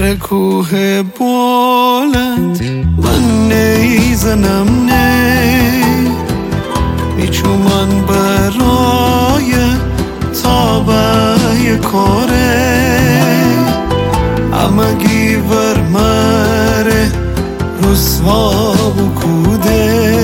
سر کوه بلند من نیزنم نی میچومن برای تابه کاره اما گیور مره رسوا بکوده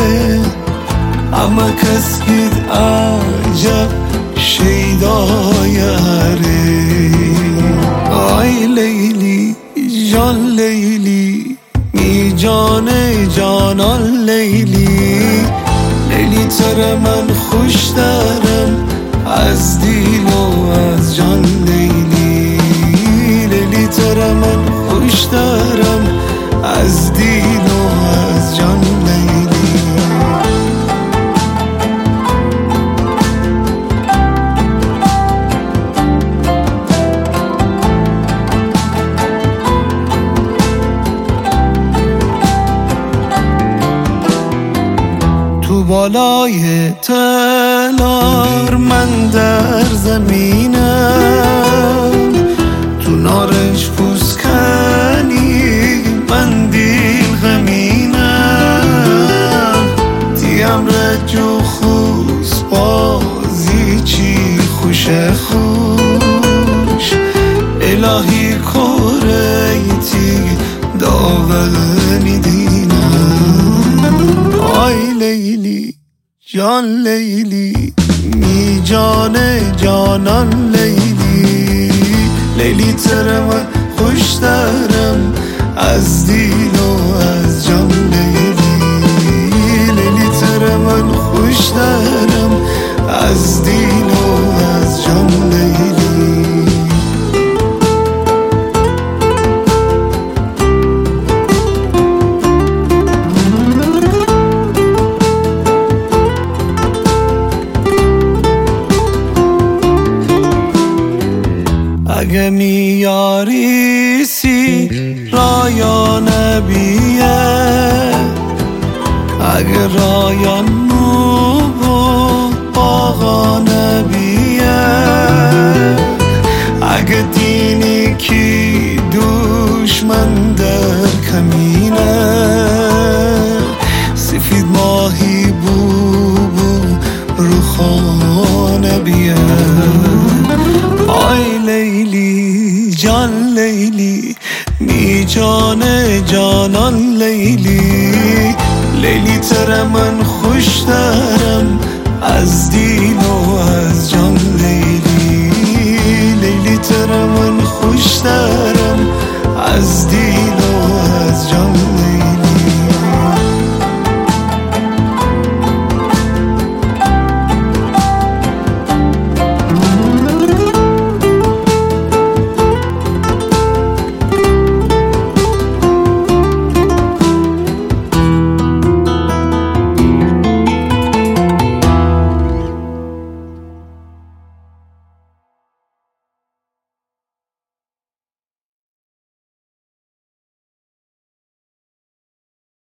اما کس هید عجب شیدای هره آی لیلی جان لیلی می جان جانان لیلی لیلی تر من خوش دارم از دیل و از جان لیلی لیلی تر من خوش دارم از دیل و از جان لیلی تو بالای تلار من در زمینم تو نارنج پوسکنی من دیل غمینم دیم رجو خوز بازی چی خوش خوش الهی کوریتی داغنی دینم آی لیلی جان لیلی می جان جانان لیلی لیلی تر من خوش دارم از دیل و از جان لیلی لیلی تر من خوش دارم از دیل و از جان لیلی اگه میاری سی رایا نبیه اگه رایا نو آقا نبیه اگه دینی کی دوشمن در کمینه سفید ماهی بو رو خانه بیه آی لیلی جان لیلی می جان جانان لیلی لیلی تر من خوش دارم از دیل و از جان لیلی